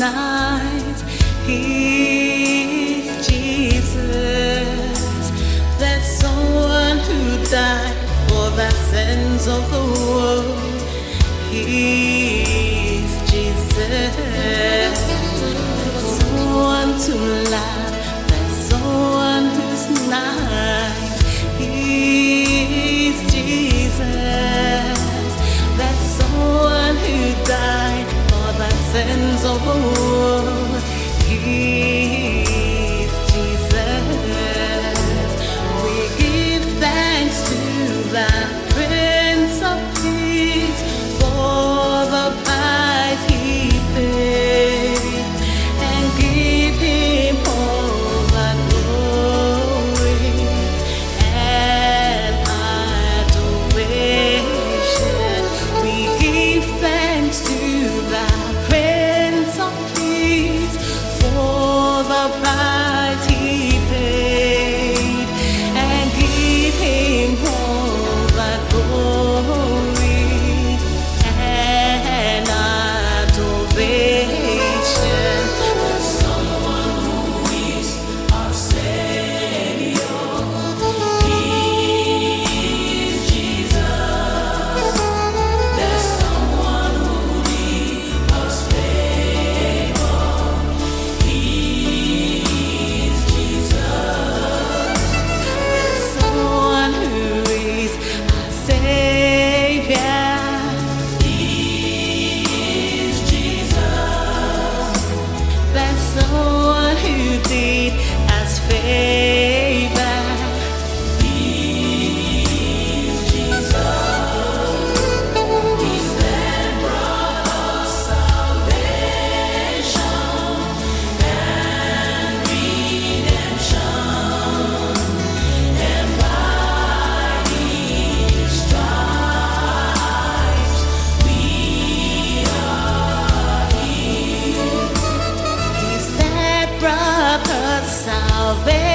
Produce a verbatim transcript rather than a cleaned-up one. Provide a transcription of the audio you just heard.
night. He's Jesus. There's someone who died for the sins of the world. He's Jesus. Someone to love. There's someone who's nice. He's Jesus. There's someone who died for the sins of the world. He's Jesus. We give thanks to the Prince of Peace for the price He paid, and give Him all the glory and adoration. We give thanks to the Prince of Peace for the price He paid, and give Him all the glory and adoration. There's someone who is our Savior. He is Jesus. There's someone who gives us favor. He is Jesus. There's someone who is our Savior. He is Jesus. There's someone who did us favor. He is Jesus. He's that brought us salvation and redemption, and by His stripes we are healed. He's that brought us salvation